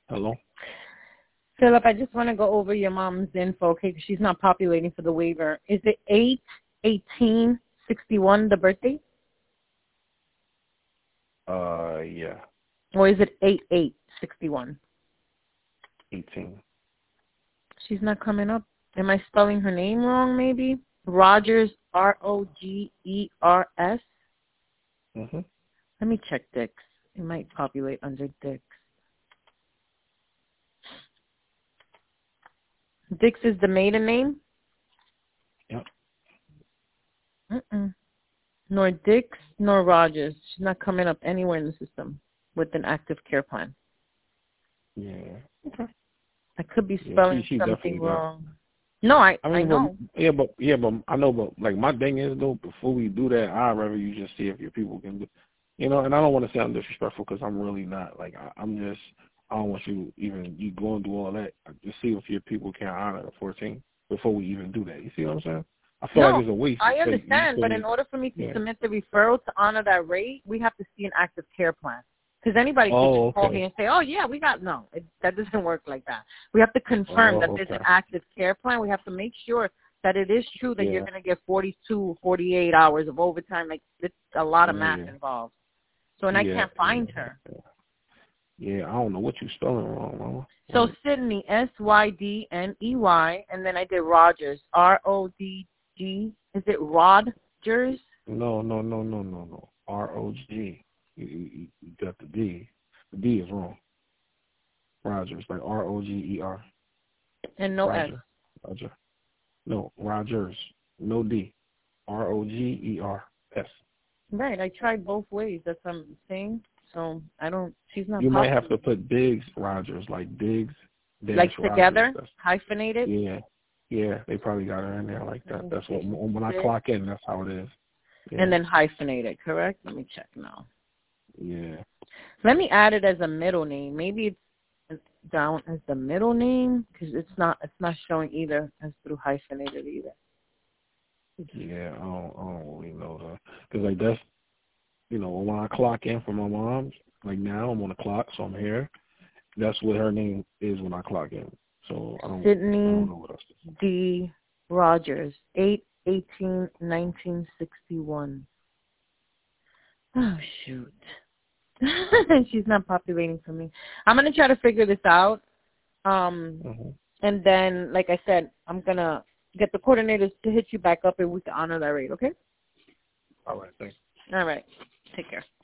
Hello? Philip, I just want to go over your mom's info, okay, because she's not populating for the waiver. Is it 8/18/61, the birthday? Yeah. Or is it 8/8/61? 18. She's not coming up. Am I spelling her name wrong, maybe? Rogers, Rogers. Mm-hmm. Let me check Dix. It might populate under Dix. Dix is the maiden name? Yep. Nor Dix nor Rogers. She's not coming up anywhere in the system with an active care plan. Yeah. Okay. I could be spelling she something definitely wrong. No, I mean, know. but I know, but like my thing is though, before we do that, I'd rather you just see if your people can do, and I don't want to sound disrespectful because I'm really not. Like I'm just, I don't want you going through all that. Just see if your people can honor the 14 before we even do that. You see what I'm saying? I feel like it's a waste. I understand, but in order for me to submit the referral to honor that rate, we have to see an active care plan. Because anybody can just call here and say, oh, yeah, we got, no, that doesn't work like that. We have to confirm that there's an active care plan. We have to make sure that it is true that you're going to get 42, 48 hours of overtime. Like, it's a lot of math involved. So, and I can't find her. Yeah, I don't know what you're spelling wrong, Mama. So, Sydney, Sydney, and then I did Rogers, Rodg. Is it Rodgers? No. ROG. You got the D. The D is wrong. Rogers, like Roger. And no Roger. S. Roger. No, Rogers. No D. Rogers. Right. I tried both ways. That's what I'm saying. So she's not. You might have to put Diggs Rogers, like Diggs. Like together, hyphenated. Yeah. They probably got her in there like that. That's what when I clock in, that's how it is. Yeah. And then hyphenated, correct? Let me check now. Yeah. Let me add it as a middle name. Maybe it's down as the middle name because it's not showing either as through hyphenated either. Yeah, I don't really know that because like that's when I clock in for my mom's, like now I'm on the clock, so I'm here. That's what her name is when I clock in. So I don't know what else to say. D. Rogers, 8/18/1961. Oh shoot. She's not populating for me. I'm going to try to figure this out. And then, like I said, I'm going to get the coordinators to hit you back up and we can honor that rate, okay? All right, thanks. All right. Take care.